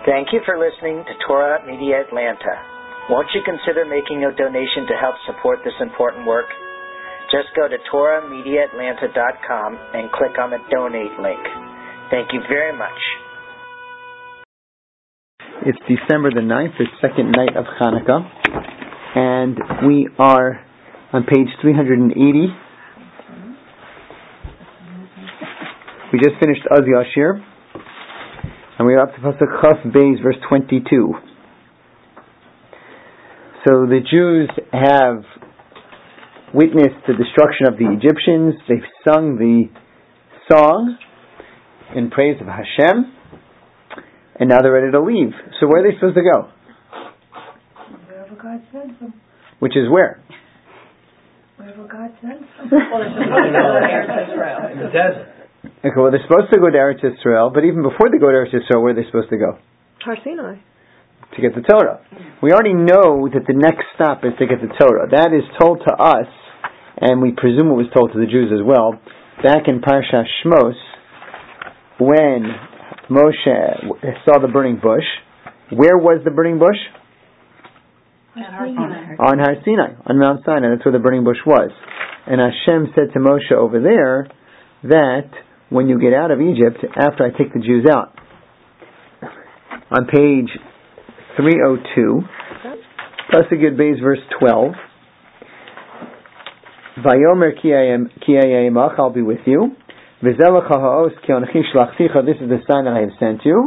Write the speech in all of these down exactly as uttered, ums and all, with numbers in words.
Thank you for listening to Torah Media Atlanta. Won't you consider making a donation to help support this important work? Just go to Torah Media Atlanta dot com and click on the donate link. Thank you very much. It's December the ninth, the second night of Hanukkah, and we are on page three hundred eighty. We just finished Az Yashir, and we are up to Pasuk Chaf Beis, verse twenty-two. So the Jews have witnessed the destruction of the Egyptians. They've sung the song in praise of Hashem, and now they're ready to leave. So where are they supposed to go? Wherever God sends them. Which is where? Wherever God sends them. Well, they're supposed to go to Eretz Israel. In the desert. Okay, well, they're supposed to go to Eretz Israel, but even before they go to Eretz Israel, where are they supposed to go? Har Sinai. To get the Torah. We already know that the next stop is to get the Torah. That is told to us, and we presume it was told to the Jews as well, back in Parshat Shmos, when Moshe saw the burning bush. Where was the burning bush? Har Sinai. On Har Sinai, on Mount Sinai. That's where the burning bush was. And Hashem said to Moshe over there that when you get out of Egypt, after I take the Jews out, on page three oh two, Pasuk Yud Beis, verse twelve, Vayomer ki ayemach, I'll be with you. This is the sign that I have sent you.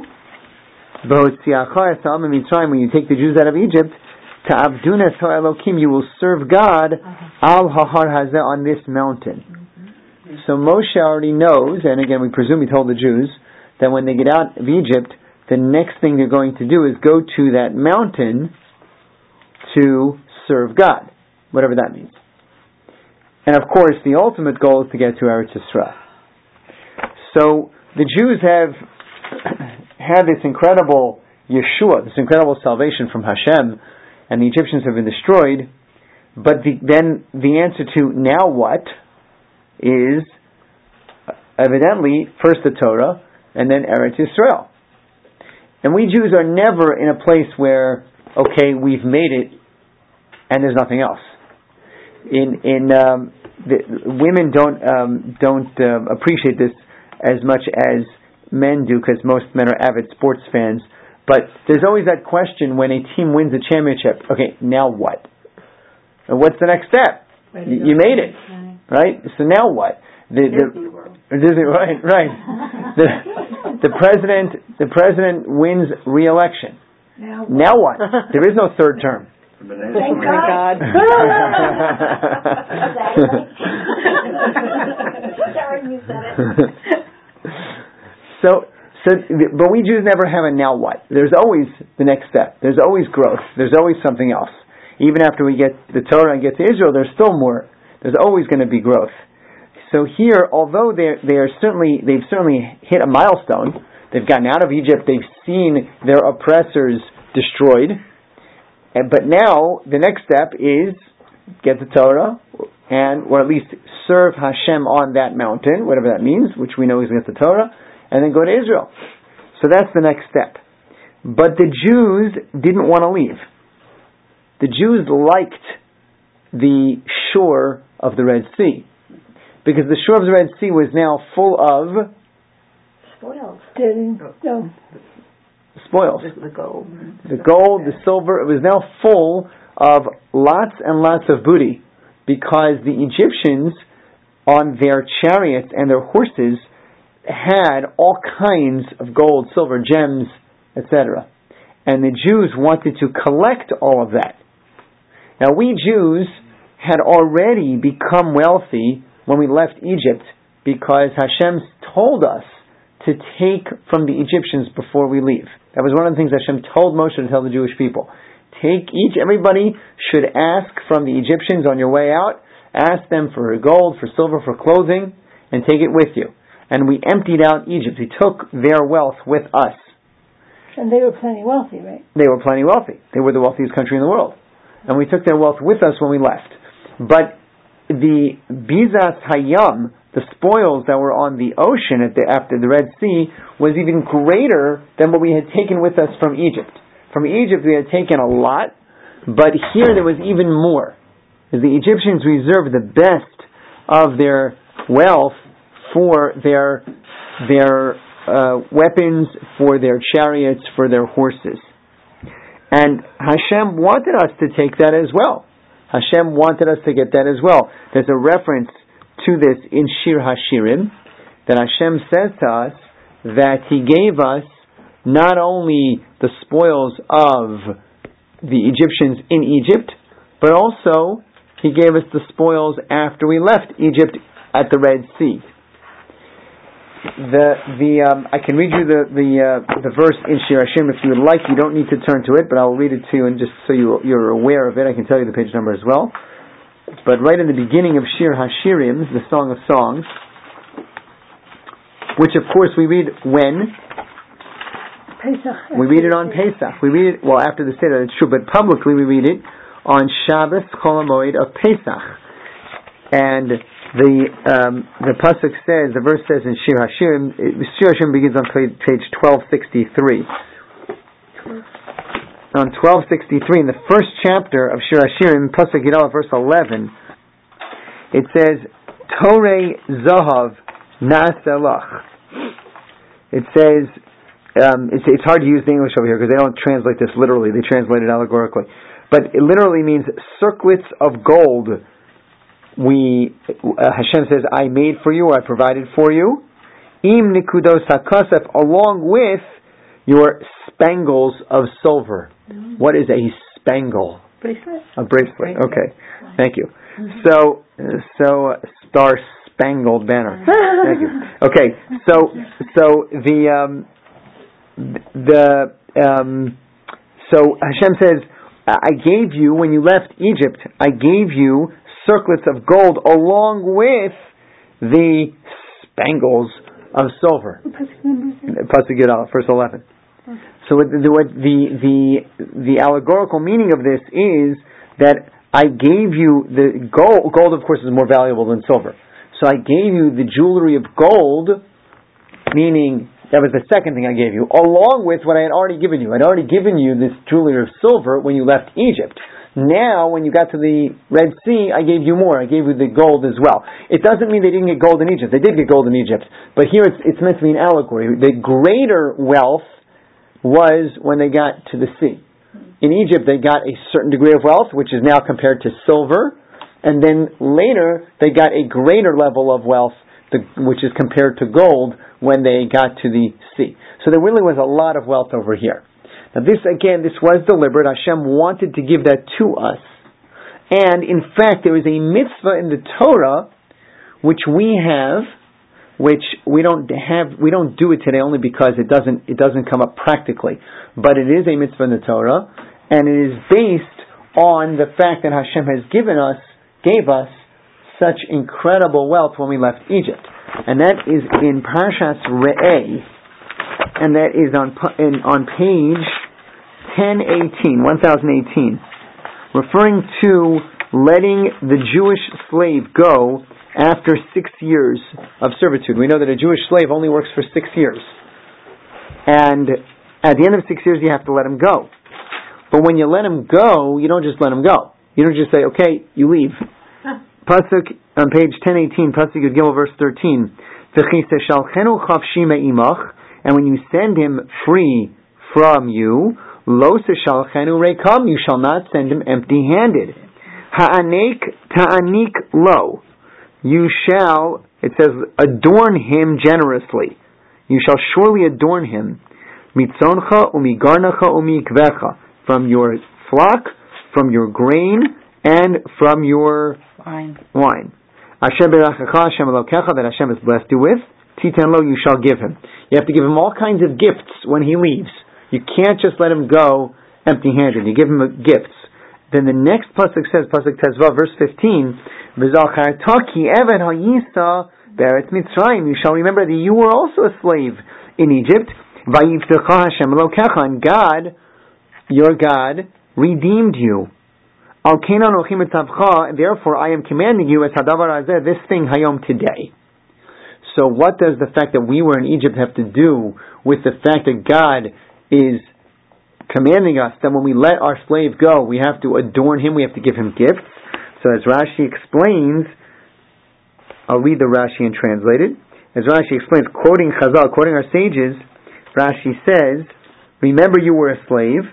When you take the Jews out of Egypt, you will serve God al hahar hazeh, on this mountain. So Moshe already knows, and again we presume he told the Jews, that when they get out of Egypt, the next thing they're going to do is go to that mountain to serve God, whatever that means. And of course, the ultimate goal is to get to Eretz Yisrael. So the Jews have had this incredible Yeshua, this incredible salvation from Hashem, and the Egyptians have been destroyed. But the, then the answer to now what is evidently first the Torah and then Eretz Yisrael. And we Jews are never in a place where, okay, we've made it and there's nothing else. In in um, the, women don't um, don't um, appreciate this as much as men do, because most men are avid sports fans. But there's always that question when a team wins a championship. Okay, now what? And what's the next step? You, you made it, right? So now what? The, the, Disney World. Disney, right, right. the, the president, the president wins re-election. Now, now what? There is no third term. Thank God. Sharon, you said it. So, so, but we Jews never have a now what. There's always the next step. There's always growth. There's always something else. Even after we get the Torah and get to Israel, there's still more. There's always going to be growth. So here, although they they are certainly they've certainly hit a milestone. They've gotten out of Egypt. They've seen their oppressors destroyed. And, but now the next step is get the Torah, and or at least serve Hashem on that mountain, whatever that means, which we know is get the Torah, and then go to Israel. So that's the next step. But the Jews didn't want to leave. The Jews liked the shore of the Red Sea, because the shore of the Red Sea was now full of Spoils. No. spoils. The gold. The gold, the silver, it was now full of lots and lots of booty, because the Egyptians on their chariots and their horses had all kinds of gold, silver, gems, et cetera. And the Jews wanted to collect all of that. Now we Jews had already become wealthy when we left Egypt, because Hashem told us to take from the Egyptians before we leave. That was one of the things Hashem told Moshe to tell the Jewish people. Take each, everybody should ask from the Egyptians on your way out, ask them for gold, for silver, for clothing, and take it with you. And we emptied out Egypt. We took their wealth with us. And they were plenty wealthy, right? They were plenty wealthy. They were the wealthiest country in the world. And we took their wealth with us when we left. But the Bizas Hayam, the spoils that were on the ocean at the, after the Red Sea, was even greater than what we had taken with us from Egypt. From Egypt we had taken a lot, but here there was even more. The Egyptians reserved the best of their wealth for their their uh, weapons, for their chariots, for their horses. And Hashem wanted us to take that as well. Hashem wanted us to get that as well. There's a reference to this in Shir Hashirim, that Hashem says to us that He gave us not only the spoils of the Egyptians in Egypt, but also He gave us the spoils after we left Egypt at the Red Sea. The the um, I can read you the the uh, the verse in Shir Hashirim if you would like. You don't need to turn to it, but I'll read it to you, and just so you you're aware of it, I can tell you the page number as well. But right in the beginning of Shir Hashirim, the Song of Songs, which of course we read when? Pesach. We read it on Pesach. We read it, well, after the Seder, it's true, but publicly we read it on Shabbos Chol HaMoed of Pesach. And the um, the pasuk says, the verse says in Shir Hashirim, Shir Hashirim begins on page, page twelve sixty-three. On twelve sixty-three, in the first chapter of Shir Hashirim, pasuk Yidal, verse eleven, it says, Torei Zahav Naselach. It says, um, it's, it's hard to use the English over here because they don't translate this literally, they translate it allegorically. But it literally means circlets of gold. We uh, Hashem says, I made for you, or I provided for you. Im nikudos hakasef, along with your spangles of silver. Mm-hmm. What is a spangle? Bracelet. A bracelet. bracelet. Okay, thank you. Mm-hmm. So, uh, so uh, star spangled banner. Thank you. Okay, so so the um, the um, so Hashem says, I gave you, when you left Egypt, I gave you circlets of gold along with the spangles of silver. Pasuk Yudal, verse eleven. So what the, what the the the allegorical meaning of this is that I gave you the gold. Gold, of course, is more valuable than silver. So I gave you the jewelry of gold, meaning that was the second thing I gave you, along with what I had already given you. I'd already given you this jewelry of silver when you left Egypt. Now, when you got to the Red Sea, I gave you more. I gave you the gold as well. It doesn't mean they didn't get gold in Egypt. They did get gold in Egypt. But here it's, it's meant to be an allegory. The greater wealth was when they got to the sea. In Egypt, they got a certain degree of wealth, which is now compared to silver. And then later, they got a greater level of wealth, the, which is compared to gold, when they got to the sea. So there really was a lot of wealth over here. Now this, again, this was deliberate. Hashem wanted to give that to us. And, in fact, there is a mitzvah in the Torah, which we have, which we don't have, we don't do it today only because it doesn't, it doesn't come up practically. But it is a mitzvah in the Torah, and it is based on the fact that Hashem has given us, gave us, such incredible wealth when we left Egypt. And that is in Parshas Re'eh, and that is on in, on page ten eighteen, ten eighteen, referring to letting the Jewish slave go after six years of servitude. We know that a Jewish slave only works for six years. And at the end of six years, you have to let him go. But when you let him go, you don't just let him go. You don't just say, okay, you leave. Pasuk on page ten eighteen, Pasuk Yud Gimel, verse thirteen. And when you send him free from you, lo seshalchenu reikam, you shall not send him empty-handed. Ha'anek ta'anik lo, you shall, it says, adorn him generously. You shall surely adorn him. Mitzoncha umigarnacha umikvecha, from your flock, from your grain, and from your wine. Wine. Hashem berachacha, Hashem elokecha, that Hashem has blessed you with, titan lo, you shall give him. You have to give him all kinds of gifts when he leaves. You can't just let him go empty-handed. You give him gifts. Then the next pasuk says, pasuk Tezvav, verse fifteen, V'zachartaki even hayisa be'eretz Mitzrayim. You shall remember that you were also a slave in Egypt. Vayivtecha Hashem elokecha, and God, your God, redeemed you Al kenan ochim etzavcha, therefore I am commanding you as hadavar hazeh, this thing hayom today. So what does the fact that we were in Egypt have to do with the fact that God is commanding us that when we let our slave go, we have to adorn him, we have to give him gifts? So as Rashi explains, I'll read the Rashi and translate it. As Rashi explains, quoting Chazal, quoting our sages, Rashi says, remember you were a slave,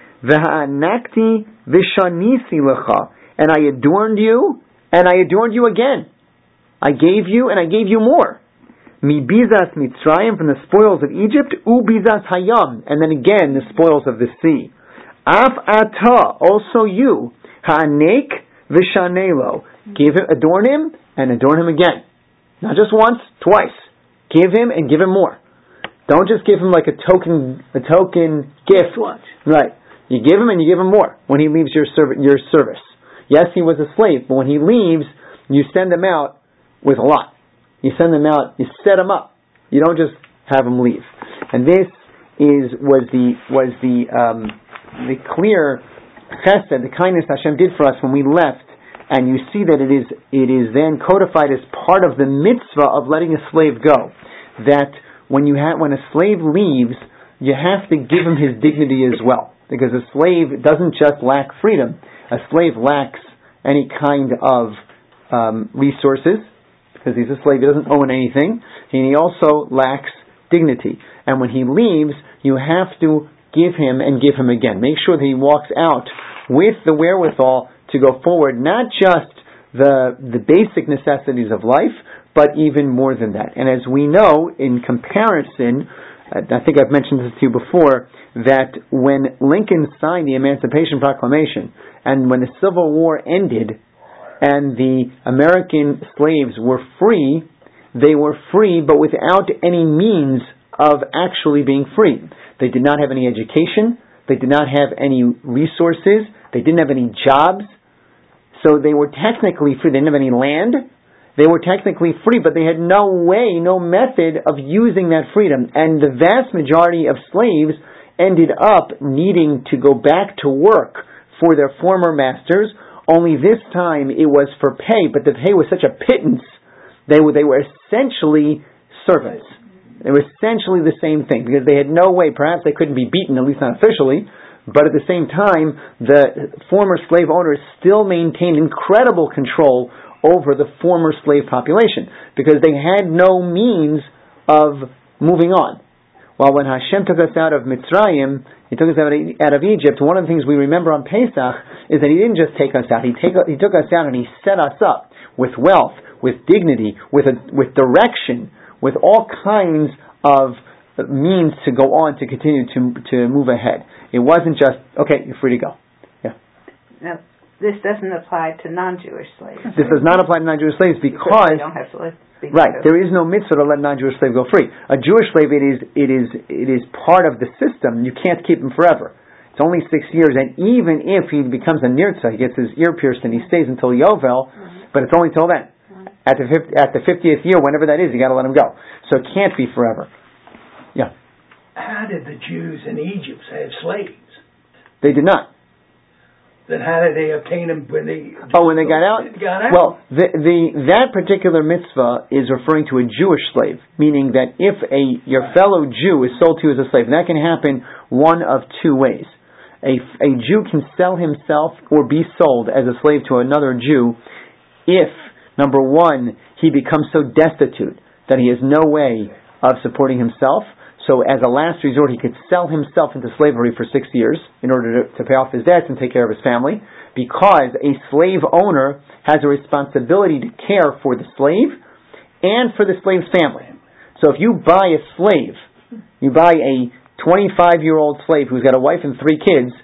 V'ha'anakti v'shanisi lecha, and I adorned you, and I adorned you again. I gave you, and I gave you more. Mi bizas Mitzrayim, from the spoils of Egypt, u bizas hayam, and then again the spoils of the sea. Af ata, also you, ha'anek v'shanelo, give him, adorn him, and adorn him again. Not just once, twice. Give him and give him more. Don't just give him like a token, a token gift. Right. You give him and you give him more when he leaves your serv- your service. Yes, he was a slave, but when he leaves, you send him out with a lot. You send him out, you set him up. You don't just have him leave. And this is was the was the um, the clear chesed, the kindness Hashem did for us when we left. And you see that it is it is then codified as part of the mitzvah of letting a slave go. That when you ha- when a slave leaves, you have to give him his dignity as well. Because a slave doesn't just lack freedom. A slave lacks any kind of um, resources, because he's a slave, he doesn't own anything, and he also lacks dignity. And when he leaves, you have to give him and give him again. Make sure that he walks out with the wherewithal to go forward, not just the the basic necessities of life, but even more than that. And as we know, in comparison, I think I've mentioned this to you before, that when Lincoln signed the Emancipation Proclamation, and when the Civil War ended, and the American slaves were free, they were free, but without any means of actually being free. They did not have any education, they did not have any resources, they didn't have any jobs, so they were technically free. They didn't have any land. They were technically free, but they had no way, no method of using that freedom. And the vast majority of slaves ended up needing to go back to work for their former masters, only this time it was for pay, but the pay was such a pittance, they were, they were essentially servants. They were essentially the same thing, because they had no way, perhaps they couldn't be beaten, at least not officially, but at the same time, the former slave owners still maintained incredible control over the former slave population, because they had no means of moving on. While when Hashem took us out of Mitzrayim, He took us out of Egypt, one of the things we remember on Pesach is that He didn't just take us out, He, take, he took us out and He set us up with wealth, with dignity, with a, with direction, with all kinds of means to go on, to continue to to move ahead. It wasn't just, okay, you're free to go. Yeah. Now, this doesn't apply to non-Jewish slaves. This does not apply to non-Jewish slaves because, because they don't have to live. Right, there is no mitzvah to let a non-Jewish slave go free. A Jewish slave, it is it is it is part of the system. You can't keep him forever. It's only six years, and even if he becomes a nirtza, he gets his ear pierced and he stays until Yovel, mm-hmm. but it's only till then. Mm-hmm. At the at the fiftieth year, whenever that is, you got to let him go. So it can't be forever. Yeah. How did the Jews in Egypt have slaves? They did not. Then how did they obtain them when they oh when they got out? got out? Well, the, the that particular mitzvah is referring to a Jewish slave, meaning that if a your fellow Jew is sold to you as a slave, and that can happen one of two ways. A a Jew can sell himself or be sold as a slave to another Jew if, number one, he becomes so destitute that he has no way of supporting himself. So as a last resort, he could sell himself into slavery for six years in order to, to pay off his debts and take care of his family, because a slave owner has a responsibility to care for the slave and for the slave's family. So if you buy a slave, you buy a twenty-five-year-old slave who's got a wife and three kids,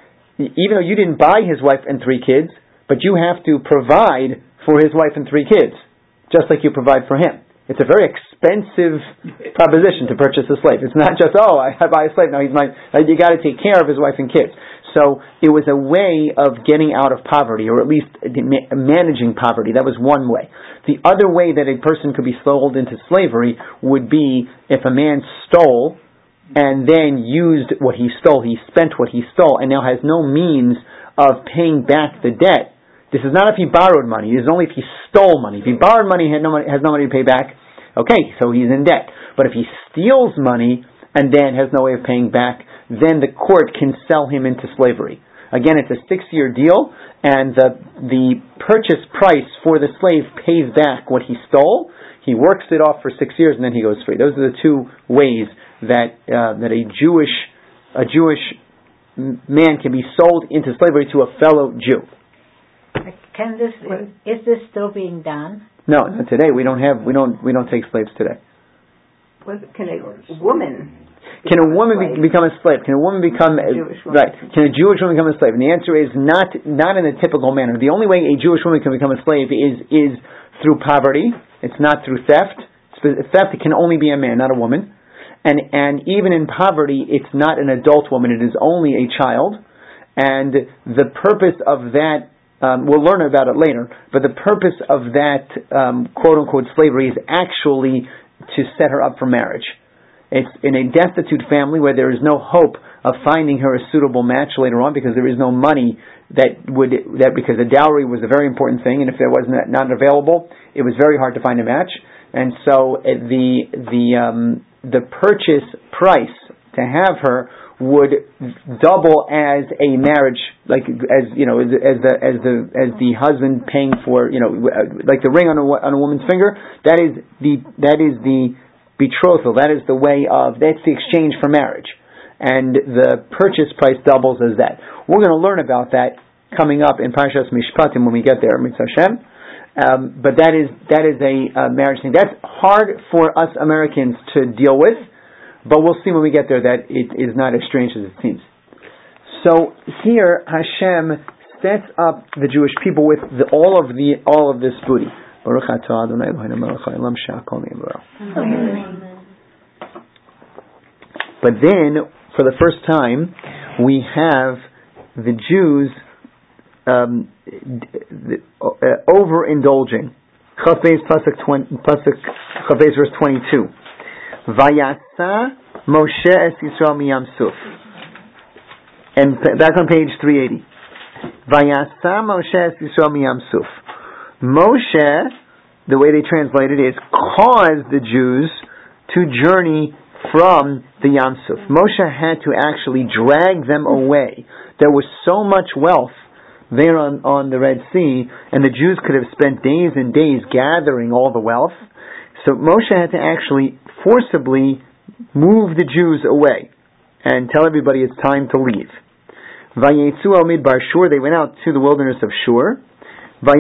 even though you didn't buy his wife and three kids, but you have to provide for his wife and three kids, just like you provide for him. It's a very expensive proposition to purchase a slave. It's not just, oh, I buy a slave, now he's mine. You got to take care of his wife and kids. So it was a way of getting out of poverty, or at least managing poverty. That was one way. The other way that a person could be sold into slavery would be if a man stole and then used what he stole, he spent what he stole, and now has no means of paying back the debt. This is not if he borrowed money. This is only if he stole money. If he borrowed money, he had no money, has no money to pay back. Okay, so he's in debt. But if he steals money and then has no way of paying back, then the court can sell him into slavery. Again, it's a six-year deal, and the the purchase price for the slave pays back what he stole. He works it off for six years, and then he goes free. Those are the two ways that uh, that a Jewish a Jewish man can be sold into slavery to a fellow Jew. Can this is this still being done? No, not today. We don't have we don't we don't take slaves today. Can a woman? Can a woman be, become a slave? Can a woman become a, right? Can a Jewish woman become a slave? And the answer is not not in a typical manner. The only way a Jewish woman can become a slave is is through poverty. It's not through theft. Theft can only be a man, not a woman. And and even in poverty, it's not an adult woman. It is only a child. And the purpose of that, um, we'll learn about it later. But the purpose of that um, quote unquote slavery is actually to set her up for marriage. It's in a destitute family where there is no hope of finding her a suitable match later on because there is no money that would that because the dowry was a very important thing, and if there wasn't not available, it was very hard to find a match. And so uh, the the um, the purchase price to have her would double as a marriage, like as you know, as, as the as the as the husband paying for you know, like the ring on a on a woman's finger. That is the that is the betrothal. That is the way of, that's the exchange for marriage. And the purchase price doubles as that. We're going to learn about that coming up in Parshas Mishpatim when we get there, Mitzvah Hashem. Um, but that is that is a uh, marriage thing. That's hard for us Americans to deal with, but we'll see when we get there that it is not as strange as it seems. So here Hashem sets up the Jewish people with the, all of the all of this booty. Baruch atah Adonai Eloheinu melech haolam she'akol nהיה b'dvaro. But then, for the first time, we have the Jews um, uh, overindulging. Chavez pasuk pasuk Chavez verse twenty-two. Vayasa Moshe es Yisrael miyam suf. And back on page three eighty. Vayasa Moshe es Yisrael miyam suf. Moshe, the way they translate it is, caused the Jews to journey from the Yam Suf. Moshe had to actually drag them away. There was so much wealth there on, on the Red Sea, and the Jews could have spent days and days gathering all the wealth. So Moshe had to actually forcibly move the Jews away and tell everybody it's time to leave. Vayetzu al midbar Shur, they went out to the wilderness of Shur. They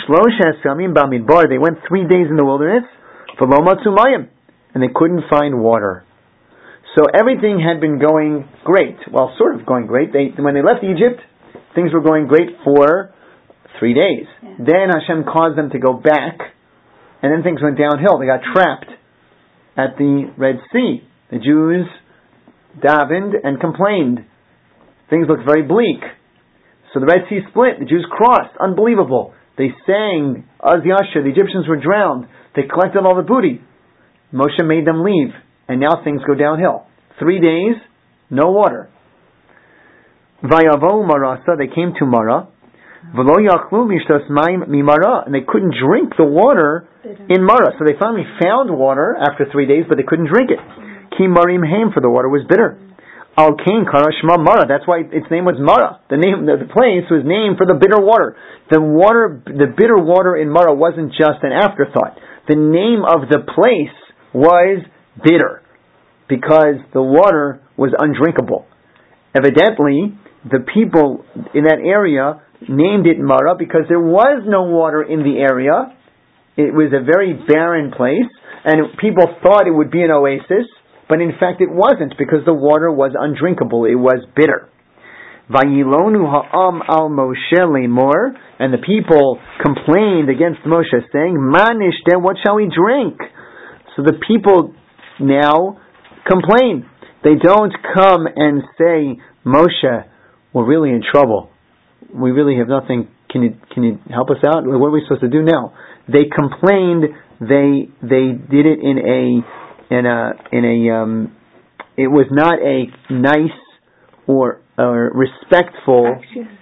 went three days in the wilderness, and they couldn't find water. So everything had been going great. Well, sort of going great. They, when they left Egypt, things were going great for three days. Yeah. Then Hashem caused them to go back, and then things went downhill. They got trapped at the Red Sea. The Jews davened and complained. Things looked very bleak. So the Red Sea split. The Jews crossed. Unbelievable. They sang Az Yasher. The Egyptians were drowned. They collected all the booty. Moshe made them leave. And now things go downhill. Three days, no water. Vayavo Marasa. They came to Mara. V'lo yachlu lishtos mayim mimara. And they couldn't drink the water in Mara. So they finally found water after three days, but they couldn't drink it. Ki marim haim, for the water was bitter. Al Kain Karashma Mara. That's why its name was Mara. The name, the, the place was named for the bitter water. The water, the bitter water in Mara wasn't just an afterthought. The name of the place was bitter because the water was undrinkable. Evidently, the people in that area named it Mara because there was no water in the area. It was a very barren place, and people thought it would be an oasis. But in fact it wasn't, because the water was undrinkable. It was bitter. Vayilonu ha'am al Moshe lemor, and the people complained against Moshe, saying, Ma nishte, what shall we drink? So the people now complain. They don't come and say, Moshe, we're really in trouble. We really have nothing. Can you can you help us out? What are we supposed to do now? They complained. They they did it in a In a, in a, um, it was not a nice or, or respectful,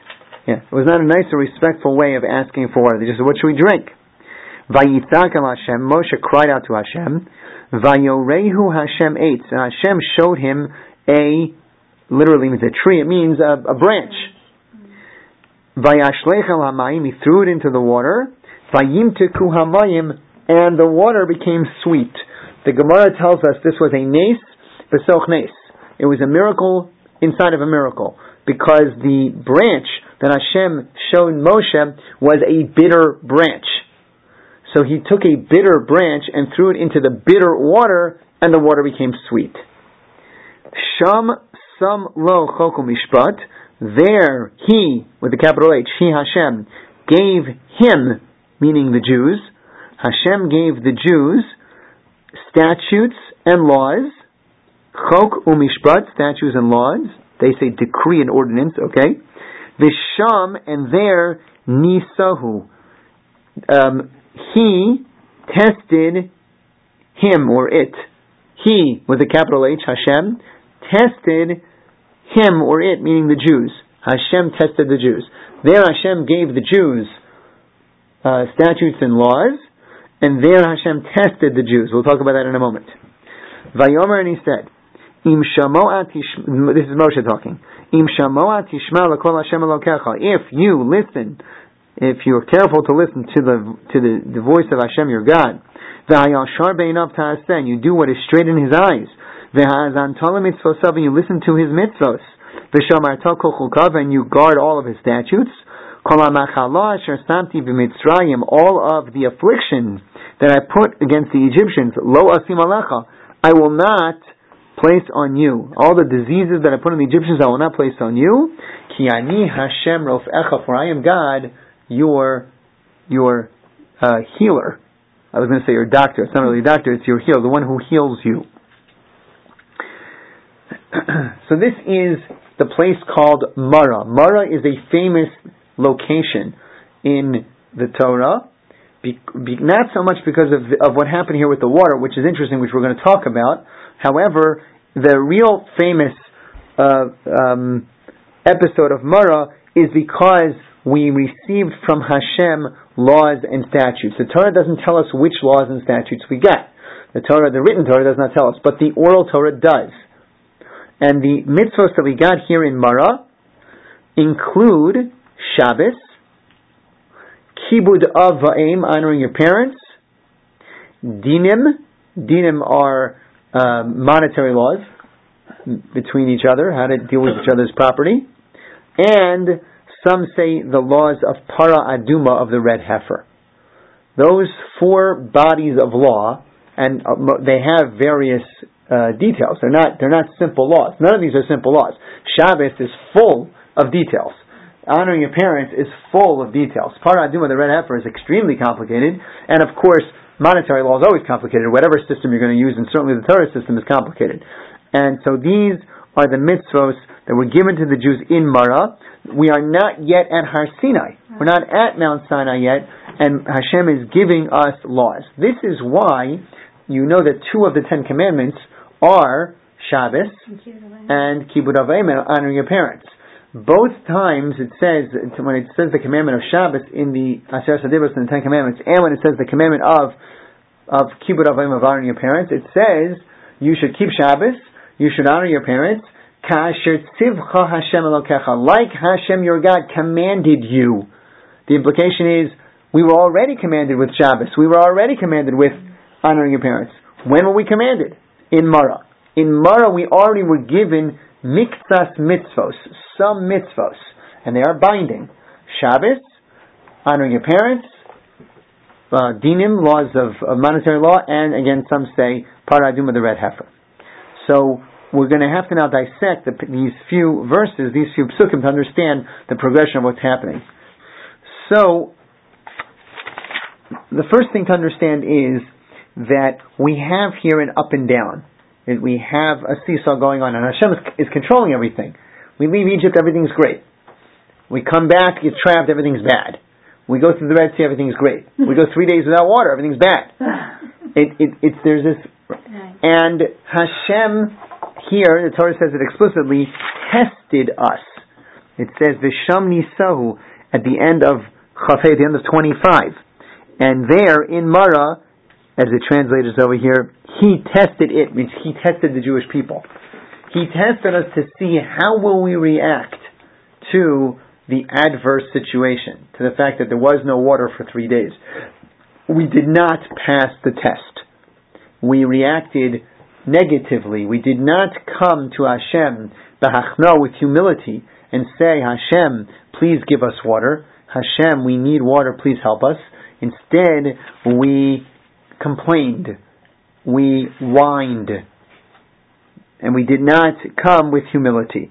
Yeah, it was not a nice or respectful way of asking for water. They just said, what should we drink? Vayitzak el Hashem, Moshe cried out to Hashem, Vayorehu Hashem eitz, and Hashem showed him a, literally means a tree, it means a, a branch. Vayashlech el hamayim, he threw it into the water, Vayimteku hamayim, and the water became sweet. The Gemara tells us this was a nes b'soch nes. It was a miracle inside of a miracle, because the branch that Hashem showed Moshe was a bitter branch. So he took a bitter branch and threw it into the bitter water, and the water became sweet. Sham sam lo choku mishpat. There he, with the capital H, he Hashem, gave him, meaning the Jews, Hashem gave the Jews statutes and laws. Chok umishpat, statutes and laws. They say decree and ordinance, okay? Visham, and there, nisahu. Um, he tested him, or it. He, with a capital H, Hashem, tested him, or it, meaning the Jews. Hashem tested the Jews. There Hashem gave the Jews uh, statutes and laws, and there Hashem tested the Jews. We'll talk about that in a moment. Vayomer, and he said, Im shamoa tish, this is Moshe talking. Im shamoa tishma l'kol Hashem elokecha. If you listen, if you're careful to listen to the to the, the voice of Hashem your God, v'hayashar beinav ta'aseh, you do what is straight in His eyes, v'ha'azan tola mitzvosav, and you listen to His mitzvos, v'shamarta kol chukav, and you guard all of His statutes, kol ha'machala asher samti b'mitzrayim, all of the affliction that I put against the Egyptians, lo asim alecha, I will not place on you. All the diseases that I put on the Egyptians, I will not place on you. Ki ani Hashem rofecha, for I am God, your your uh, healer. I was going to say your doctor. It's not really a doctor, it's your healer, the one who heals you. So this is the place called Mara. Mara is a famous location in the Torah, be, be, not so much because of, of what happened here with the water, which is interesting, which we're going to talk about. However, the real famous uh, um, episode of Mara is because we received from Hashem laws and statutes. The Torah doesn't tell us which laws and statutes we get. The Torah, the written Torah, does not tell us, but the oral Torah does. And the mitzvahs that we got here in Mara include Shabbos, Kibud av va'em, honoring your parents, Dinim. Dinim are uh, monetary laws between each other, how to deal with each other's property, and some say the laws of Para Aduma, of the red heifer. Those four bodies of law, and uh, they have various uh, details. They're not they're not simple laws. None of these are simple laws. Shabbos is full of details. Honoring your parents is full of details. Para Aduma, the red heifer, is extremely complicated, and of course, monetary law is always complicated. Whatever system you're going to use, and certainly the Torah system is complicated. And so these are the mitzvos that were given to the Jews in Mara. We are not yet at Har Sinai. We're not at Mount Sinai yet, and Hashem is giving us laws. This is why you know that two of the Ten Commandments are Shabbos and Kibud av va'em, honoring your parents. Both times it says, when it says the commandment of Shabbos in the Aseret Adibros and the Ten Commandments, and when it says the commandment of of Kibud av va'em, of honoring your parents, it says you should keep Shabbos, you should honor your parents, Ka'asher tzivcha Hashem elokecha, like Hashem your God commanded you. The implication is, we were already commanded with Shabbos. We were already commanded with honoring your parents. When were we commanded? In Mara. In Mara we already were given miktsas mitzvos, some mitzvos, and they are binding. Shabbos, honoring your parents, uh, dinim, laws of, of monetary law, and again some say Para Aduma, the red heifer. So we're going to have to now dissect the, these few verses, these few psukim, to understand the progression of what's happening. So, the first thing to understand is that we have here an up and down. We have a seesaw going on, and Hashem is, is controlling everything. We leave Egypt, everything's great. We come back, get trapped, everything's bad. We go through the Red Sea, everything's great. We go three days without water, everything's bad. It, it, it's, there's this, and Hashem, here, the Torah says it explicitly, tested us. It says Visham Nisahu at the end of Chafei, at the end of twenty-five. And there, in Mara, as it translates over here, he tested it, means he tested the Jewish people. He tested us to see how will we react to the adverse situation, to the fact that there was no water for three days. We did not pass the test. We reacted negatively. We did not come to Hashem, b'hachna, with humility, and say, Hashem, please give us water. Hashem, we need water, please help us. Instead, we complained. We whined. And we did not come with humility.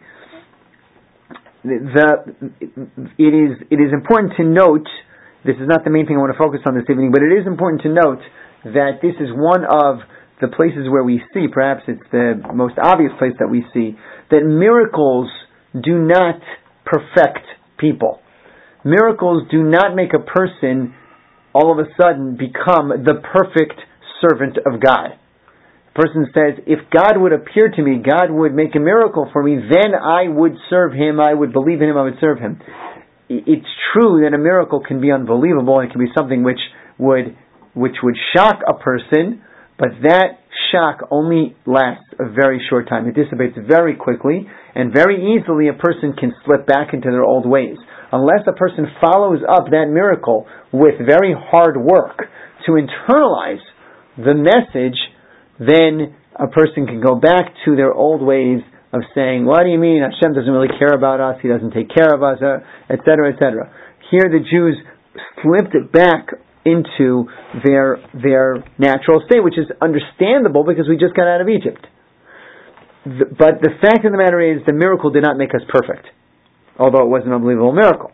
The, it is, it is important to note, this is not the main thing I want to focus on this evening, but it is important to note that this is one of the places where we see, perhaps it's the most obvious place that we see, that miracles do not perfect people. Miracles do not make a person all of a sudden become the perfect servant of God. A person says, if God would appear to me, God would make a miracle for me, then I would serve Him, I would believe in Him, I would serve Him. It's true that a miracle can be unbelievable, it can be something which would which would shock a person, but that shock only lasts a very short time. It dissipates very quickly, and very easily a person can slip back into their old ways. Unless a person follows up that miracle with very hard work to internalize the message, then a person can go back to their old ways of saying, what do you mean? Hashem doesn't really care about us, He doesn't take care of us, et cetera, et cetera. Here the Jews slipped back into their their natural state, which is understandable because we just got out of Egypt. The, but the fact of the matter is, the miracle did not make us perfect, although it was an unbelievable miracle.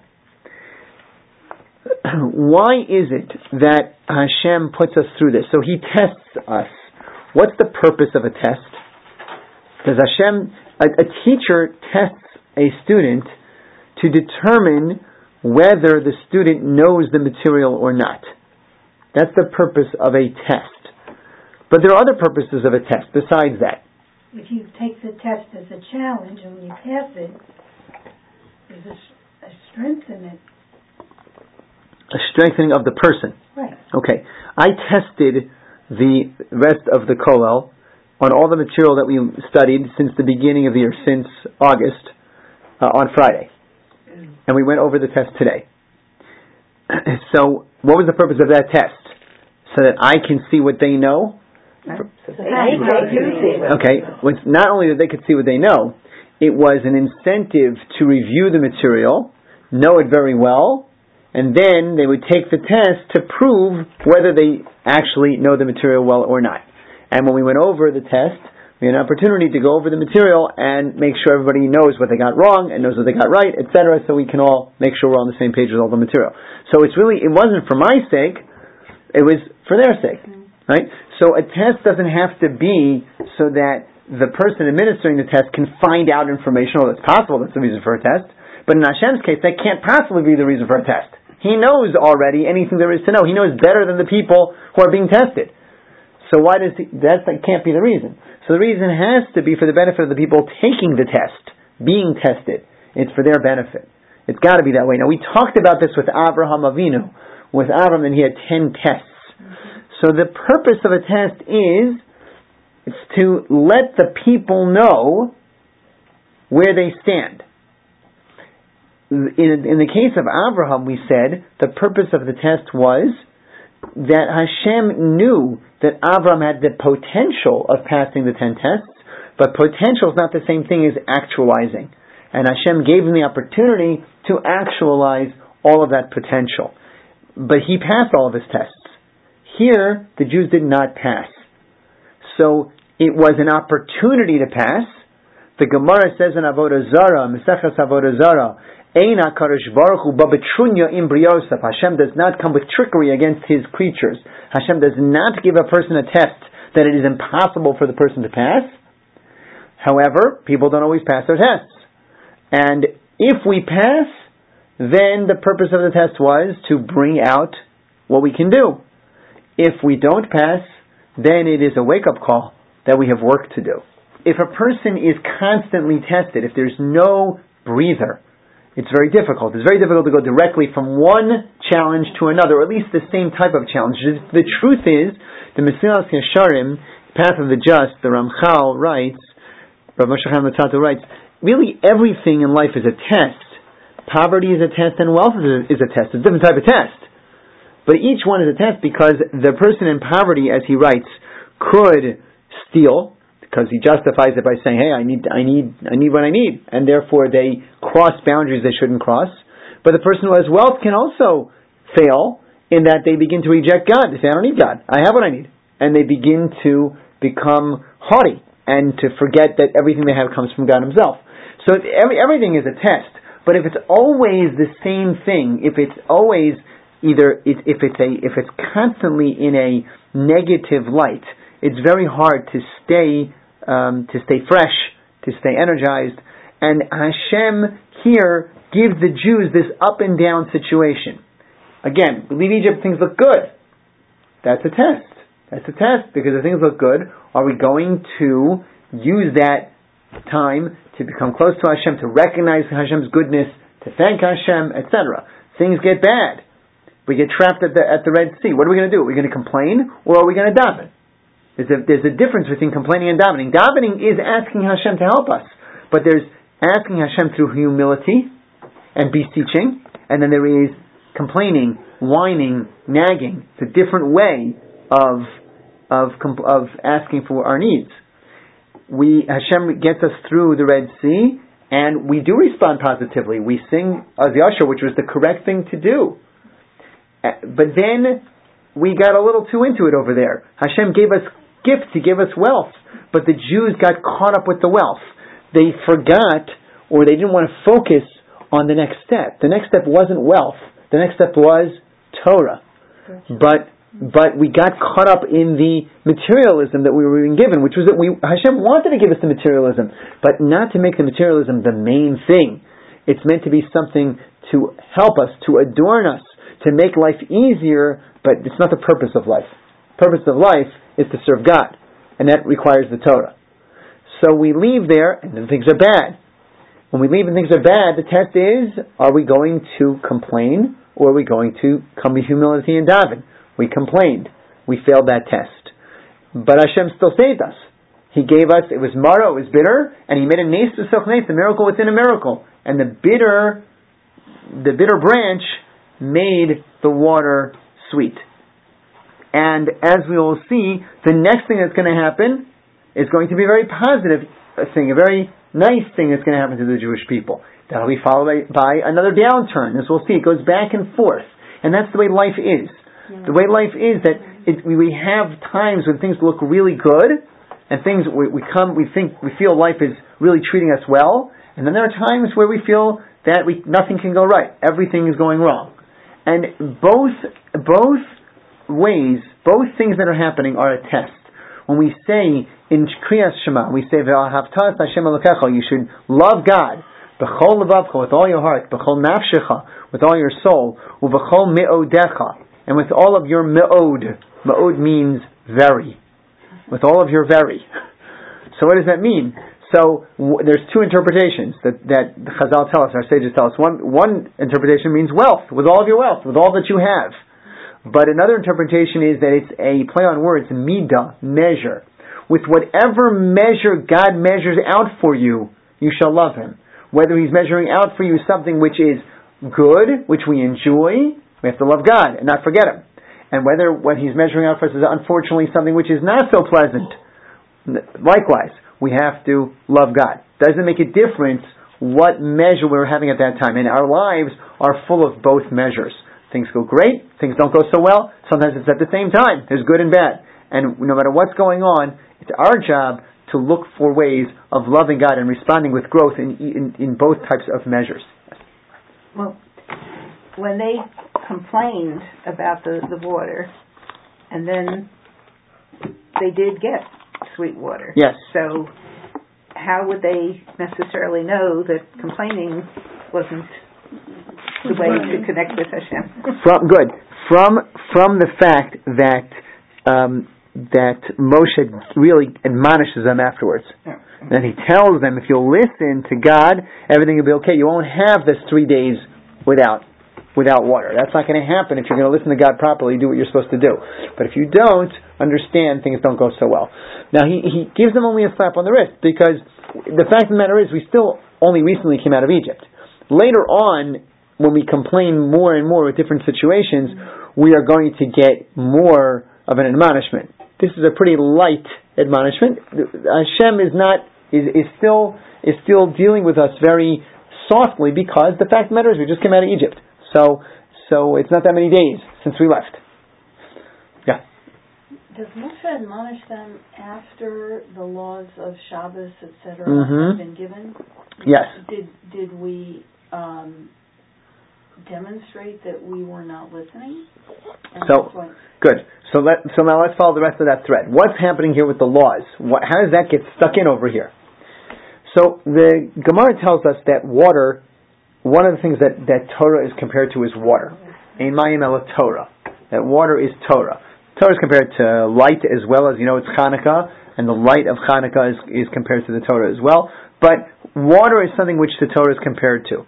Why is it that Hashem puts us through this? So He tests us. What's the purpose of a test? Does Hashem, a, a teacher tests a student to determine whether the student knows the material or not. That's the purpose of a test. But there are other purposes of a test besides that. If you take the test as a challenge and when you pass it, there's a, a strength in it. A strengthening of the person. Right. Okay. I tested the rest of the Kollel on all the material that we studied since the beginning of the year, since August, uh, on Friday. And we went over the test today. So, what was the purpose of that test? So that I can see what they know? Okay, well, not only that they could see what they know, it was an incentive to review the material, know it very well, and then they would take the test to prove whether they actually know the material well or not. And when we went over the test, we had an opportunity to go over the material and make sure everybody knows what they got wrong and knows what they got right, et cetera, so we can all make sure we're on the same page with all the material. So it's really, it wasn't for my sake, it was for their sake, right? So a test doesn't have to be so that the person administering the test can find out information, or it's possible that's the reason for a test, but in Hashem's case, that can't possibly be the reason for a test. He knows already anything there is to know. He knows better than the people who are being tested. So why does he, that, that can't be the reason. So the reason has to be for the benefit of the people taking the test, being tested. It's for their benefit. It's got to be that way. Now we talked about this with Abraham Avinu. With Abraham, and he had ten tests. So the purpose of a test is it's to let the people know where they stand. In, in the case of Abraham, we said the purpose of the test was that Hashem knew that Abraham had the potential of passing the ten tests, but potential is not the same thing as actualizing. And Hashem gave him the opportunity to actualize all of that potential. But he passed all of his tests. Here, the Jews did not pass. So, it was an opportunity to pass. The Gemara says in Avodah Zarah, Maseches Avodah Zarah, Ein HaKadosh Baruch Hu b'betrunya im briyosaf. Hashem does not come with trickery against His creatures. Hashem does not give a person a test that it is impossible for the person to pass. However, people don't always pass their tests. And if we pass, then the purpose of the test was to bring out what we can do. If we don't pass, then it is a wake-up call that we have work to do. If a person is constantly tested, if there's no breather, it's very difficult. It's very difficult to go directly from one challenge to another, or at least the same type of challenge. The truth is, the Mesilas Yesharim, Path of the Just, the Ramchal writes, Rav Moshe Chaim Luzzatto writes, really everything in life is a test. Poverty is a test and wealth is a, is a test. It's a different type of test. But each one is a test because the person in poverty, as he writes, could steal, because he justifies it by saying, hey, I need, I need, I need what I need, and therefore they cross boundaries they shouldn't cross. But the person who has wealth can also fail in that they begin to reject God. They say, I don't need God. I have what I need. And they begin to become haughty and to forget that everything they have comes from God Himself. So every, everything is a test. But if it's always the same thing, if it's always either, it, if it's a, if it's constantly in a negative light, it's very hard to stay Um, to stay fresh, to stay energized. And Hashem here gives the Jews this up and down situation. Again, we leave Egypt, things look good. That's a test. That's a test, because if things look good, are we going to use that time to become close to Hashem, to recognize Hashem's goodness, to thank Hashem, et cetera? Things get bad. We get trapped at the, at the Red Sea. What are we going to do? Are we going to complain, or are we going to daven? There's a, there's a difference between complaining and davening. Davening is asking Hashem to help us, but there's asking Hashem through humility and beseeching, and then there is complaining, whining, nagging. It's a different way of of of asking for our needs. We Hashem gets us through the Red Sea, and we do respond positively. We sing Az Yashar, which was the correct thing to do, but then we got a little too into it over there. Hashem gave us gifts, He gave us wealth, but the Jews got caught up with the wealth. They forgot, or they didn't want to focus on the next step. The next step wasn't wealth. The next step was Torah. But but we got caught up in the materialism that we were being given, which was that we Hashem wanted to give us the materialism, but not to make the materialism the main thing. It's meant to be something to help us, to adorn us, to make life easier, but it's not the purpose of life. The purpose of life is to serve God, and that requires the Torah. So we leave there, and then things are bad. When we leave and things are bad, the test is, are we going to complain, or are we going to come with humility and daven? We complained. We failed that test. But Hashem still saved us. He gave us, it was mara, it was bitter, and He made a nes v'soch nes, a miracle within a miracle. And the bitter, the bitter branch made the water sweet. And as we will see, the next thing that's going to happen is going to be a very positive thing, a very nice thing that's going to happen to the Jewish people. That will be followed by, by another downturn. As we'll see, it goes back and forth. And that's the way life is. Yeah. The way life is that it, we have times when things look really good, and things we, we come, we think, we feel life is really treating us well, and then there are times where we feel that we nothing can go right. Everything is going wrong. And both both ways, both things that are happening are a test. When we say in Kriyas Shema, we say V'ahavtas Hashem Elokecha, you should love God b'chol levavcha, with all your heart, b'chol nafshecha, with all your soul, u'b'chol me'odecha, and with all of your me'od. Me'od means very. With all of your very. So what does that mean? So w- there's two interpretations that that the Chazal tell us, our sages tell us. One one interpretation means wealth, with all of your wealth, with all that you have. But another interpretation is that it's a play on words, midah, measure. With whatever measure God measures out for you, you shall love Him. Whether He's measuring out for you something which is good, which we enjoy, we have to love God and not forget Him. And whether what He's measuring out for us is unfortunately something which is not so pleasant, likewise, we have to love God. Doesn't make a difference what measure we're having at that time. And our lives are full of both measures. Things go great, things don't go so well. Sometimes it's at the same time. There's good and bad. And no matter what's going on, it's our job to look for ways of loving God and responding with growth in in, in both types of measures. Well, when they complained about the, the water, and then they did get sweet water. Yes. So how would they necessarily know that complaining wasn't the way to connect with Hashem? From good. From from the fact that um, that Moshe really admonishes them afterwards. Yeah. Then he tells them, if you'll listen to God, everything will be okay. You won't have this three days without without water. That's not going to happen if you're going to listen to God properly, do what you're supposed to do. But if you don't understand, things don't go so well. Now, he, he gives them only a slap on the wrist, because the fact of the matter is, we still only recently came out of Egypt. Later on, when we complain more and more with different situations, we are going to get more of an admonishment. This is a pretty light admonishment. Hashem is not is, is still is still dealing with us very softly, because the fact of the matter is, we just came out of Egypt. So, so it's not that many days since we left. Yeah. Does Moshe admonish them after the laws of Shabbos, et cetera, mm-hmm. have been given? Yes. Did did we um, demonstrate that we were not listening? And so good. So let so now let's follow the rest of that thread. What's happening here with the laws? What, how does that get stuck in over here? So the Gemara tells us that water. One of the things that, that Torah is compared to is water. Ein mayim ela Torah. That water is Torah. Torah is compared to light as well, as you know, it's Hanukkah, and the light of Hanukkah is, is compared to the Torah as well. But water is something which the Torah is compared to.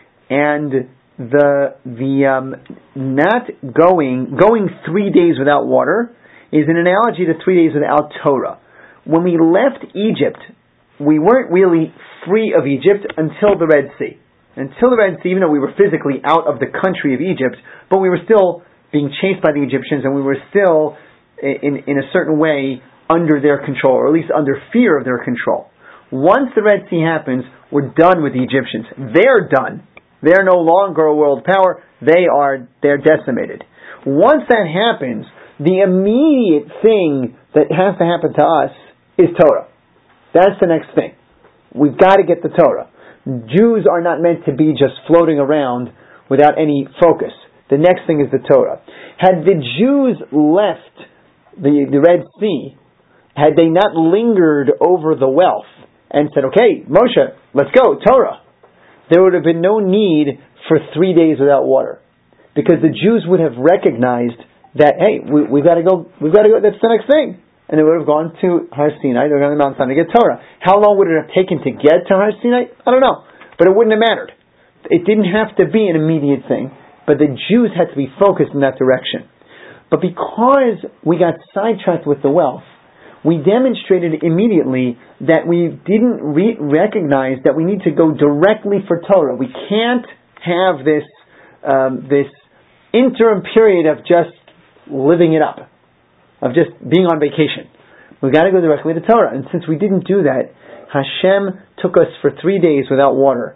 And the the um, not going going three days without water is an analogy to three days without Torah. When we left Egypt, we weren't really free of Egypt until the Red Sea. Until the Red Sea, even though we were physically out of the country of Egypt, but we were still being chased by the Egyptians, and we were still, in in a certain way, under their control, or at least under fear of their control. Once the Red Sea happens, we're done with the Egyptians. They're done. They're no longer a world power. They are, they're decimated. Once that happens, the immediate thing that has to happen to us is Torah. That's the next thing. We've got to get the Torah. Jews are not meant to be just floating around without any focus. The next thing is the Torah. Had the Jews left the, the Red Sea, had they not lingered over the wealth and said, okay, Moshe, let's go, Torah, there would have been no need for three days without water. Because the Jews would have recognized that, hey, we, we've got to go, we've got to go, that's the next thing. And they would have gone to Har Sinai, they would have gone to Mount Sinai to get Torah. How long would it have taken to get to Har Sinai? I don't know. But it wouldn't have mattered. It didn't have to be an immediate thing, but the Jews had to be focused in that direction. But because we got sidetracked with the wealth, we demonstrated immediately that we didn't re- recognize that we need to go directly for Torah. We can't have this, um, this interim period of just living it up, of just being on vacation. We've got to go directly to Torah. And since we didn't do that, Hashem took us for three days without water.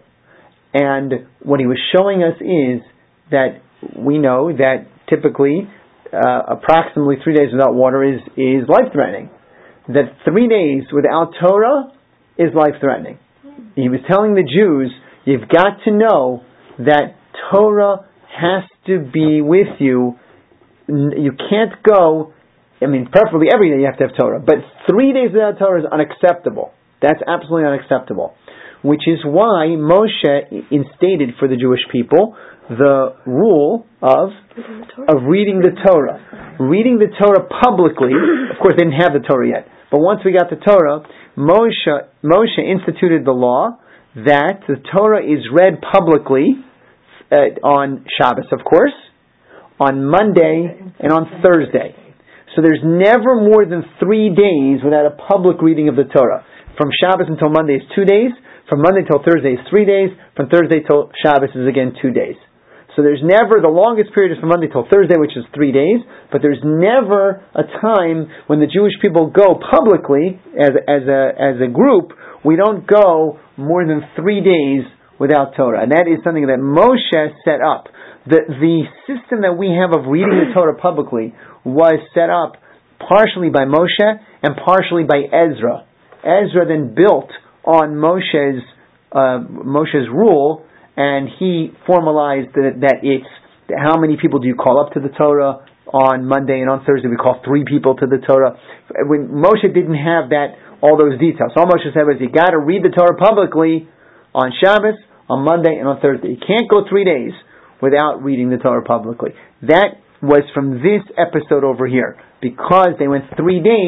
And what He was showing us is that we know that typically uh, approximately three days without water is, is life-threatening. That three days without Torah is life-threatening. He was telling the Jews, you've got to know that Torah has to be with you. You can't go, I mean, preferably every day you have to have Torah, but three days without Torah is unacceptable. That's absolutely unacceptable. Which is why Moshe instated for the Jewish people the rule of of reading the Torah. Reading the Torah publicly. Of course, they didn't have the Torah yet. But once we got the Torah, Moshe, Moshe instituted the law that the Torah is read publicly uh, on Shabbos, of course, on Monday, and on Thursday. So there's never more than three days without a public reading of the Torah. From Shabbos until Monday is two days. From Monday till Thursday is three days. From Thursday till Shabbos is again two days. So there's never, the longest period is from Monday till Thursday, which is three days, but there's never a time when the Jewish people go publicly, as, as, a, as a group, we don't go more than three days without Torah. And that is something that Moshe set up. The, the system that we have of reading the Torah publicly was set up partially by Moshe and partially by Ezra. Ezra then built on Moshe's, uh, Moshe's rule, and he formalized that, that it's how many people do you call up to the Torah on Monday, and on Thursday we call three people to the Torah. When Moshe didn't have that, all those details. All Moshe said was you got to read the Torah publicly on Shabbos, on Monday, and on Thursday. You can't go three days without reading the Torah publicly. That was from this episode over here. Because they went three days,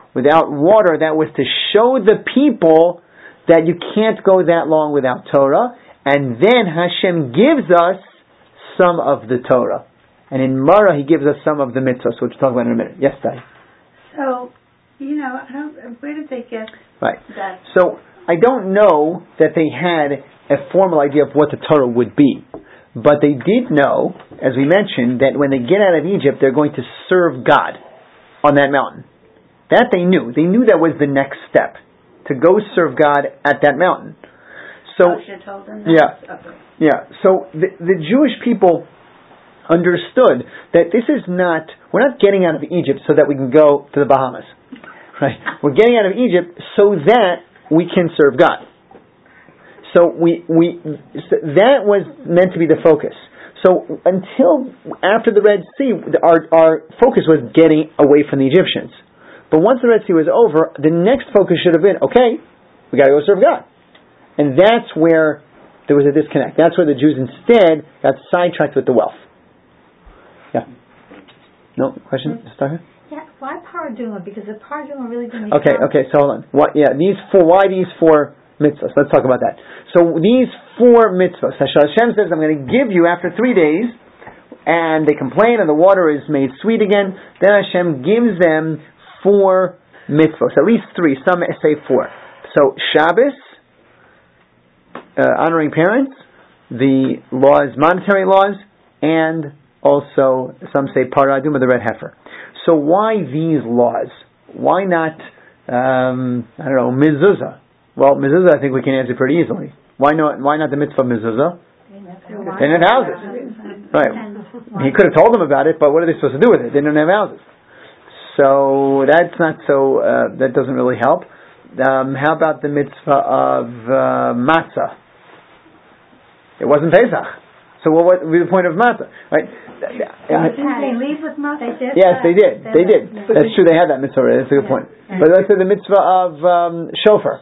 without water, that was to show the people that you can't go that long without Torah, and then Hashem gives us some of the Torah. And in Mara, He gives us some of the mitzvahs, which we'll talk about in a minute. Yes, Dai? So, you know, how, where did they get right. that? So, I don't know that they had a formal idea of what the Torah would be. But they did know, as we mentioned, that when they get out of Egypt, they're going to serve God on that mountain. That they knew. They knew that was the next step, to go serve God at that mountain. So, Moshe told them that? Yeah. Okay. Yeah. So the, the Jewish people understood that this is not, we're not getting out of Egypt so that we can go to the Bahamas. Right? We're getting out of Egypt so that we can serve God. So we, we, so that was meant to be the focus. So until after the Red Sea, our, our focus was getting away from the Egyptians. But once the Red Sea was over, the next focus should have been, okay, we got to go serve God. And that's where there was a disconnect. That's where the Jews instead got sidetracked with the wealth. Yeah. No question? Mm-hmm. Yeah. Why paraduma? Because the paraduma really didn't. Okay. Okay. So hold on. What? Yeah. These four. Why these four mitzvahs? Let's talk about that. So these four mitzvahs, Hashem says, I'm going to give you after three days, and they complain, and the water is made sweet again. Then Hashem gives them four mitzvahs, at least three. Some say four. So Shabbos, uh, honoring parents, the laws, monetary laws, and also some say paraduma, the red heifer. So why these laws? Why not, um, I don't know, mezuzah? Well, mezuzah I think we can answer pretty easily. Why not? Why not the mitzvah mezuzah? They didn't have houses, right? He could have told them about it, but what are they supposed to do with it? They didn't have houses. So that's not so, uh, that doesn't really help. Um, how about the mitzvah of uh, matzah? It wasn't Pesach. So what would be the point of matzah? Right? Didn't they leave with matzah? They did. Yes, they did. They did. That's true, they had that mitzvah. That's a good point. But let's say the mitzvah of um, shofar.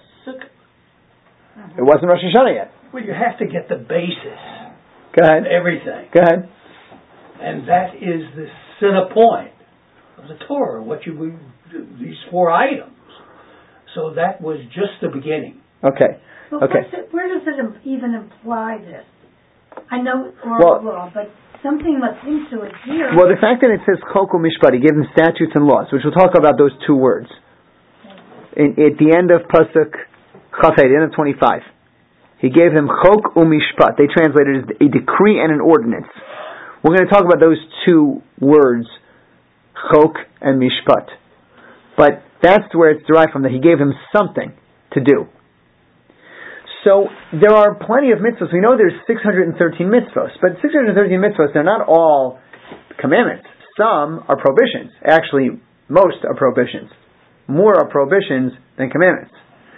It wasn't Rosh Hashanah yet. Well, you have to get the basis. Go ahead. Of everything. Go ahead. And that is the center point of the Torah, what you these four items. So that was just the beginning. Okay. Well, okay. It, where does it even imply this? I know oral well, law, but something must into it here. Well, the fact that it says chok u'mishpat, he gave them statutes and laws, which we'll talk about those two words. In, at the end of Pasuk Chafei, the end of twenty-five, he gave them chok u'mishpat. They translated it as a decree and an ordinance. We're going to talk about those two words, chok and mishpat. But that's where it's derived from, that he gave them something to do. So there are plenty of mitzvahs. We know there's six hundred thirteen mitzvahs, but six hundred thirteen mitzvahs, they're not all commandments. Some are prohibitions. Actually, most are prohibitions. More are prohibitions than commandments.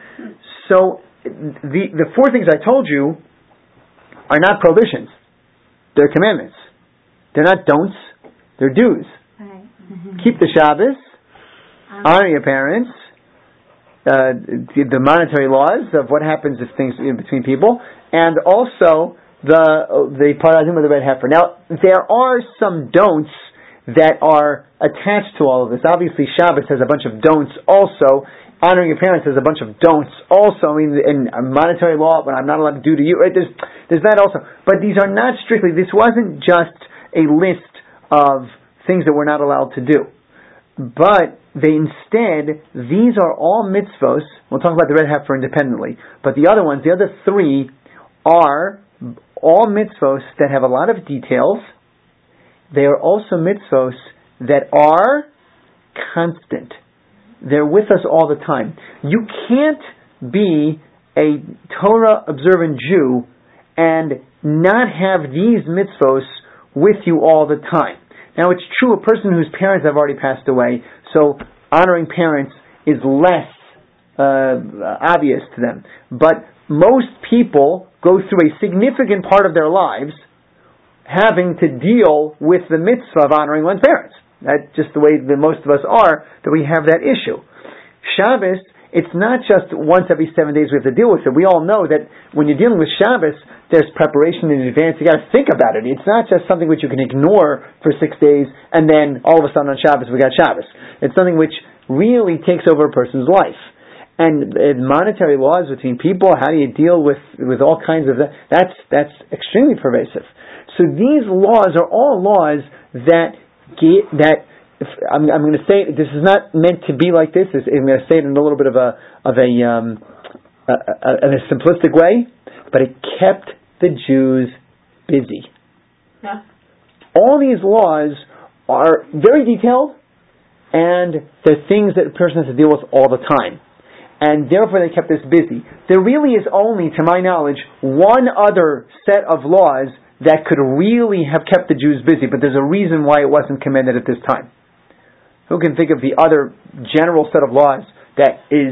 So the the four things I told you are not prohibitions. They're commandments. They're not don'ts. They're do's. Right. Mm-hmm. Keep the Shabbos. Um, honor your parents. Uh, the, the monetary laws of what happens if things in between people, and also the the paraduma of the red heifer. Now, there are some don'ts that are attached to all of this. Obviously, Shabbos has a bunch of don'ts also. Honoring your parents has a bunch of don'ts also. I mean, in monetary law, what I'm not allowed to do to you, right? There's, there's that also. But these are not strictly, this wasn't just a list of things that we're not allowed to do. But they instead, these are all mitzvos. We'll talk about the red heifer independently. But the other ones, the other three, are all mitzvos that have a lot of details. They are also mitzvos that are constant. They're with us all the time. You can't be a Torah observant Jew and not have these mitzvos with you all the time. Now, it's true, a person whose parents have already passed away, so honoring parents is less uh, obvious to them. But most people go through a significant part of their lives having to deal with the mitzvah of honoring one's parents. That's just the way that most of us are, that we have that issue. Shabbos, it's not just once every seven days we have to deal with it. We all know that when you're dealing with Shabbos, there's preparation in advance. You got to think about it. It's not just something which you can ignore for six days and then all of a sudden on Shabbos we got Shabbos. It's something which really takes over a person's life. And uh, monetary laws between people, how do you deal with, with all kinds of that? That's, that's extremely pervasive. So these laws are all laws that get, that, if, I'm, I'm going to say, this is not meant to be like this. I'm going to say it in a little bit of a, of a, um, a, a, in a simplistic way, but it kept the Jews busy. Yeah. All these laws are very detailed, and they're things that a person has to deal with all the time. And therefore they kept us busy. There really is only, to my knowledge, one other set of laws that could really have kept the Jews busy, but there's a reason why it wasn't commanded at this time. Who can think of the other general set of laws that is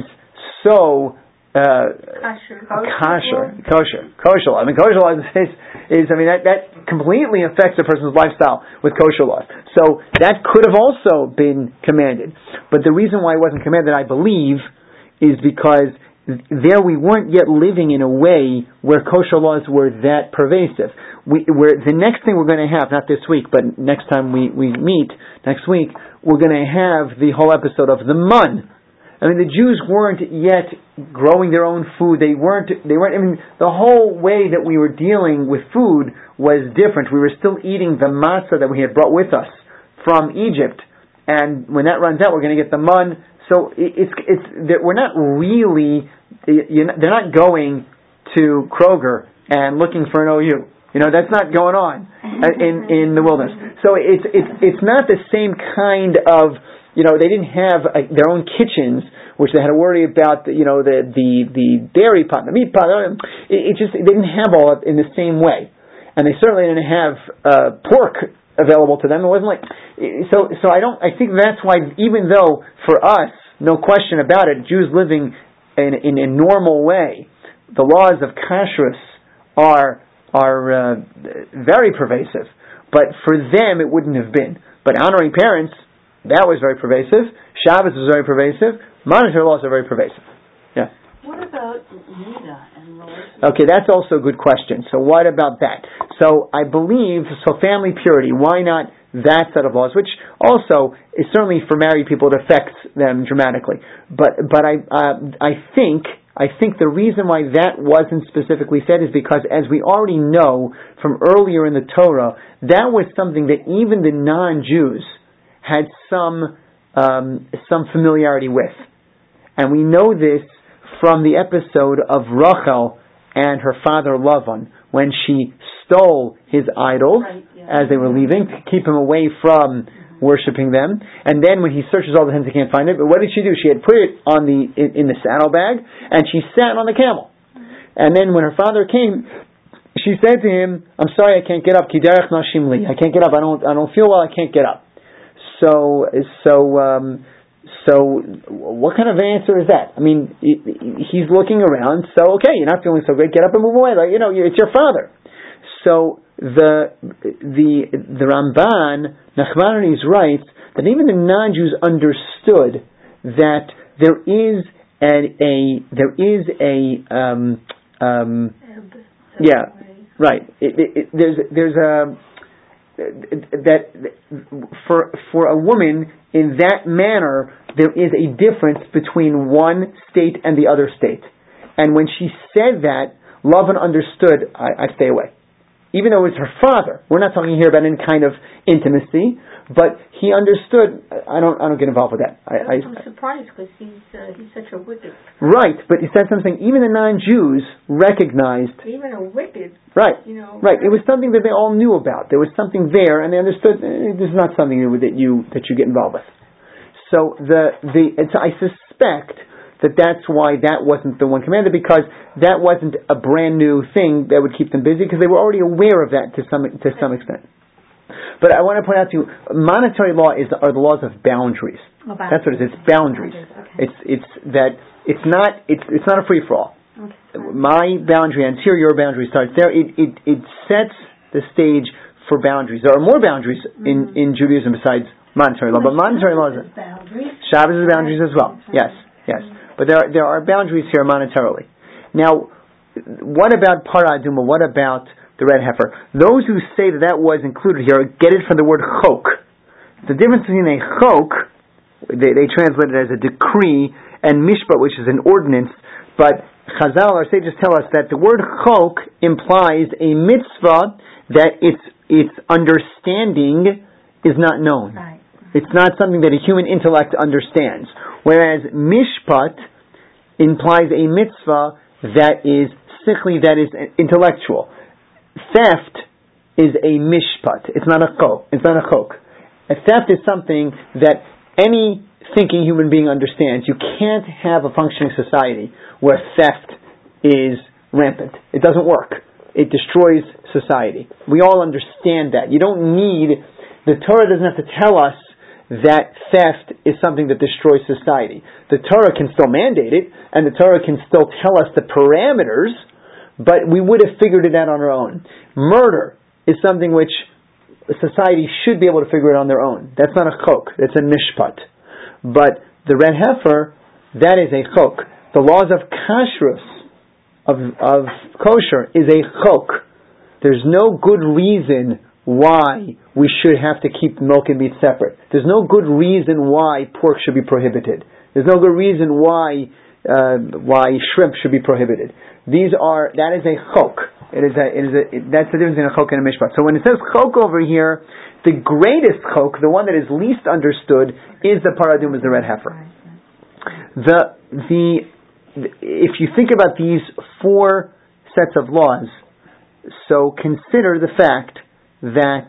so uh, Kosher. kosher, kosher, kosher law? I mean, kosher law is, is, I mean, that, that completely affects a person's lifestyle with kosher laws. So that could have also been commanded. But the reason why it wasn't commanded, I believe, is because there we weren't yet living in a way where kosher laws were that pervasive. We, we're, the next thing we're going to have, not this week, but next time we, we meet, next week, we're going to have the whole episode of the mun. I mean, the Jews weren't yet growing their own food. They weren't, they weren't, I mean, the whole way that we were dealing with food was different. We were still eating the matzah that we had brought with us from Egypt. And when that runs out, we're going to get the mun. So it's, it's, we're not really, you're not, they're not going to Kroger and looking for an O U. You know, that's not going on in, in the wilderness. So it's, it's, it's not the same kind of, you know, they didn't have uh, their own kitchens, which they had to worry about, the, you know, the, the, the dairy pot, the meat pot. It, it just, it didn't have all in the same way. And they certainly didn't have uh, pork available to them. It wasn't like, so, so I don't, I think that's why, even though for us, no question about it, Jews living in, in a normal way, the laws of kashrus are, are uh, very pervasive. But for them, it wouldn't have been. But honoring parents, that was very pervasive. Shabbos was very pervasive. Monetary laws are very pervasive. Yeah. What about Nida and relationship? Okay, that's also a good question. So what about that? So I believe, so family purity, why not that set of laws, which also is certainly for married people, it affects them dramatically. But but I uh, I think I think the reason why that wasn't specifically said is because, as we already know from earlier in the Torah, that was something that even the non-Jews had some um, some familiarity with, and we know this from the episode of Rachel and her father Lavan, when she stole his idols right, yeah. as they were leaving to keep him away from mm-hmm. worshipping them. And then when he searches all the hens, he can't find it. But what did she do? She had put it on the in, in the saddlebag, and she sat on the camel. Mm-hmm. And then when her father came, she said to him, "I'm sorry, I can't get up. Kiderech nashim li. I can't get up. I don't. I don't feel well. I can't get up." So so. Um, So, what kind of answer is that? I mean, he's looking around, so okay, you're not feeling so great, get up and move away. Like, you know, it's your father. So, the the the Ramban, Nachmanides writes that even the non-Jews understood that there is a, a there is a um, um, yeah, right. It, it, it, there's there's a that for for a woman in that manner there is a difference between one state and the other state. And when she said that, Lavan understood, I, I stay away. Even though it was her father. We're not talking here about any kind of intimacy, but he understood, I don't I don't get involved with that. I, I'm I, surprised because he's, uh, he's such a wicked. Right, but he said something, even the non-Jews recognized. Even a wicked. Right, you know, right. It was something that they all knew about. There was something there, and they understood, eh, this is not something that you that you get involved with. So the the it's, I suspect that that's why that wasn't the one commanded, because that wasn't a brand new thing that would keep them busy, because they were already aware of that to some to some extent. But I want to point out to you, monetary law is are the laws of boundaries. Oh, boundaries. That's what it is. It's boundaries. Okay. It's it's that it's not it's it's not a free for all. Okay. My boundary ends here, your boundary starts there. It it it sets the stage for boundaries. There are more boundaries mm-hmm. in, in Judaism besides monetary law, but monetary law is Shabbos is boundaries as well. Yes, yes. But there are, there are boundaries here monetarily. Now, what about Para Aduma? What about the red heifer? Those who say that that was included here get it from the word chok. The difference between a chok, they, they translate it as a decree, and mishpat, which is an ordinance. But Chazal, our sages tell us that the word chok implies a mitzvah that its its understanding is not known. Right. It's not something that a human intellect understands. Whereas mishpat implies a mitzvah that is sickly, that is intellectual. Theft is a mishpat. It's not a chok. It's not a chok. A theft is something that any thinking human being understands. You can't have a functioning society where theft is rampant. It doesn't work. It destroys society. We all understand that. You don't need, the Torah doesn't have to tell us that theft is something that destroys society. The Torah can still mandate it, and the Torah can still tell us the parameters, but we would have figured it out on our own. Murder is something which society should be able to figure it on their own. That's not a chok. That's a mishpat. But the red heifer, that is a chok. The laws of kashrus, of, of kosher, is a chok. There's no good reason why we should have to keep milk and meat separate. There's no good reason why pork should be prohibited. There's no good reason why uh, why shrimp should be prohibited. These are, that is a chok. It is a, it is a, it, that's the difference in a chok and a mishpat. So when it says chok over here, the greatest chok, the one that is least understood, is the paradum, is the red heifer. The the if you think about these four sets of laws, so consider the fact that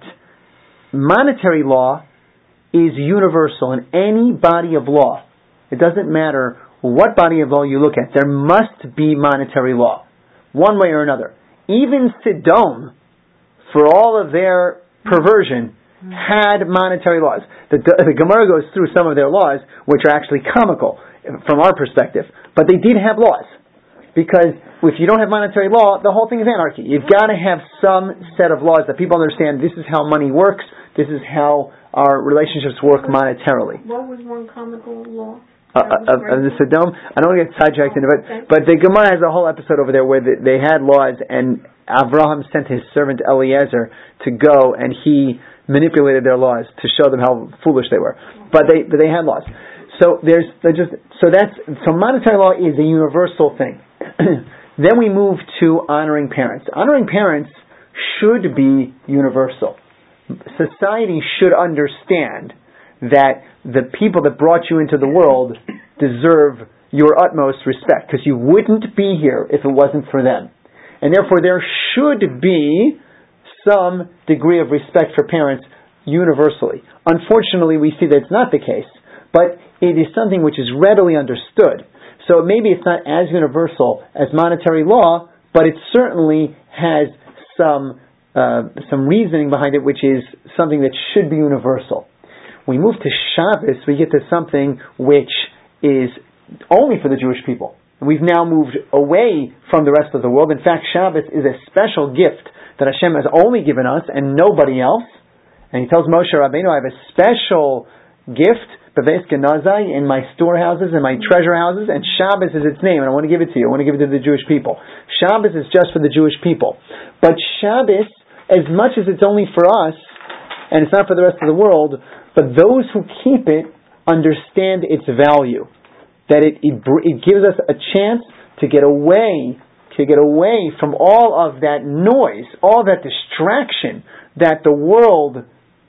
monetary law is universal in any body of law. It doesn't matter what body of law you look at, there must be monetary law, one way or another. Even Sodom, for all of their perversion, had monetary laws. The, the Gemara goes through some of their laws, which are actually comical from our perspective, but they did have laws. Because if you don't have monetary law, the whole thing is anarchy. You've got to have some set of laws that people understand. This is how money works. This is how our relationships work monetarily. What was one comical law? Uh, of, of the Sodom, I don't want to get sidetracked into it, but the Gemara has a whole episode over there where the, they had laws, and Avraham sent his servant Eliezer to go, and he manipulated their laws to show them how foolish they were. But they, but they had laws. So there's just so that's so monetary law is a universal thing. Then we move to honoring parents. Honoring parents should be universal. Society should understand that the people that brought you into the world deserve your utmost respect, because you wouldn't be here if it wasn't for them. And therefore there should be some degree of respect for parents universally. Unfortunately, we see that it's not the case, but it is something which is readily understood. So maybe it's not as universal as monetary law, but it certainly has some uh, some reasoning behind it, which is something that should be universal. We move to Shabbos, we get to something which is only for the Jewish people. We've now moved away from the rest of the world. In fact, Shabbos is a special gift that Hashem has only given us and nobody else. And He tells Moshe Rabbeinu, I have a special gift, Beves Genazai, in my storehouses, in my treasure houses, and Shabbos is its name, and I want to give it to you. I want to give it to the Jewish people. Shabbos is just for the Jewish people. But Shabbos, as much as it's only for us, and it's not for the rest of the world, but those who keep it understand its value. That it, it it gives us a chance to get away, to get away from all of that noise, all that distraction that the world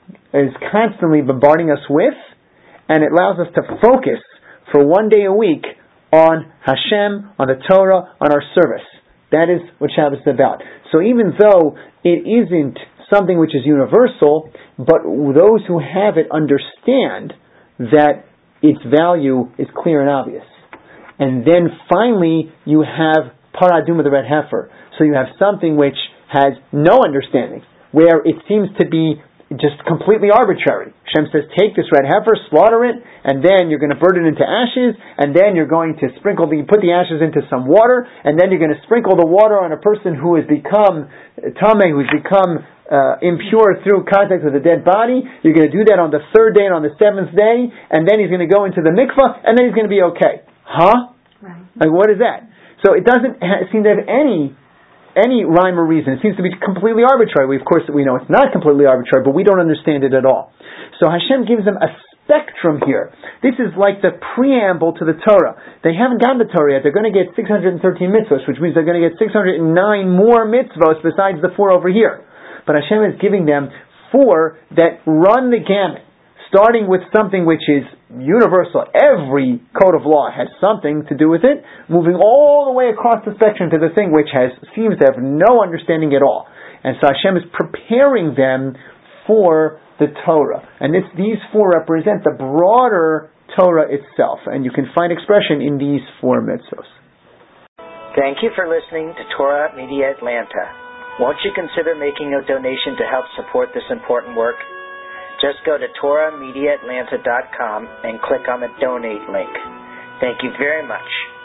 is constantly bombarding us with, and it allows us to focus for one day a week on Hashem, on the Torah, on our service. That is what Shabbos is about. So even though it isn't something which is universal, but those who have it understand that its value is clear and obvious. And then finally, you have Paraduma, the red heifer. So you have something which has no understanding, where it seems to be just completely arbitrary. Hashem says, take this red heifer, slaughter it, and then you're going to burn it into ashes, and then you're going to sprinkle the, put the ashes into some water, and then you're going to sprinkle the water on a person who has become tameh, who's become uh, impure through contact with a dead body. You're going to do that on the third day and on the seventh day, and then he's going to go into the mikvah, and then he's going to be okay. Huh? Right. Like, what is that? So it doesn't ha- seem to have any any rhyme or reason. It seems to be completely arbitrary. We, of course, we know it's not completely arbitrary, but we don't understand it at all. So Hashem gives them a spectrum here. This is like the preamble to the Torah. They haven't gotten the Torah yet. They're going to get six hundred thirteen mitzvahs, which means they're going to get six hundred nine more mitzvahs besides the four over here. But Hashem is giving them four that run the gamut, starting with something which is universal. Every code of law has something to do with it, moving all the way across the spectrum to the thing which has seems to have no understanding at all. And so Hashem is preparing them for the Torah. And this, these four represent the broader Torah itself. And you can find expression in these four mitzvos. Thank you for listening to Torah Media Atlanta. Won't you consider making a donation to help support this important work? Just go to Torah Media Atlanta dot com and click on the donate link. Thank you very much.